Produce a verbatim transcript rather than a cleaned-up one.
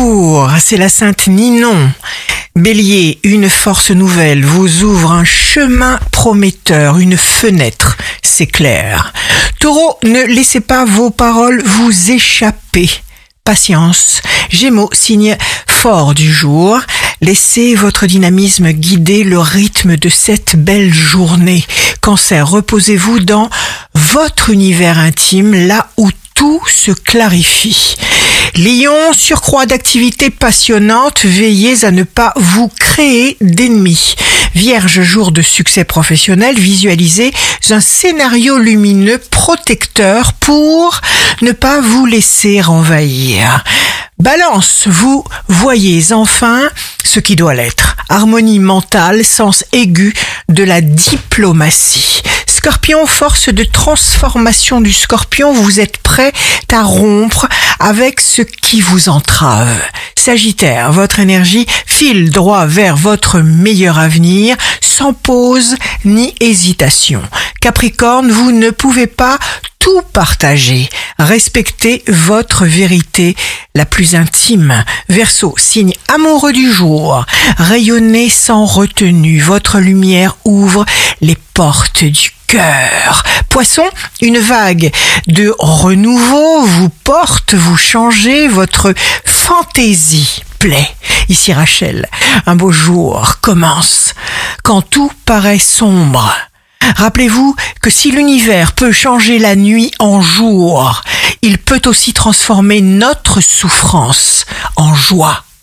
Bonjour, c'est la Sainte Ninon. Bélier, une force nouvelle vous ouvre un chemin prometteur, une fenêtre, c'est clair. Taureau, ne laissez pas vos paroles vous échapper. Patience. Gémeaux, signe fort du jour. Laissez votre dynamisme guider le rythme de cette belle journée. Cancer, reposez-vous dans votre univers intime, là où tout se clarifie. Lion, surcroît d'activité passionnante, veillez à ne pas vous créer d'ennemis. Vierge, jour de succès professionnel, visualisez un scénario lumineux protecteur pour ne pas vous laisser envahir. Balance, vous voyez enfin ce qui doit l'être. Harmonie mentale, sens aigu de la diplomatie. Scorpion, force de transformation du Scorpion, vous êtes prêt à rompre avec ce qui vous entrave. Sagittaire, votre énergie file droit vers votre meilleur avenir, sans pause ni hésitation. Capricorne, vous ne pouvez pas tout partager. Respectez votre vérité la plus intime. Verseau, signe amoureux du jour. Rayonnez sans retenue. Votre lumière ouvre les portes du cœur. Poisson, une vague de renouveau vous porte, vous changez, votre fantaisie plaît. Ici Rachel, un beau jour commence quand tout paraît sombre. Rappelez-vous que si l'univers peut changer la nuit en jour, il peut aussi transformer notre souffrance en joie.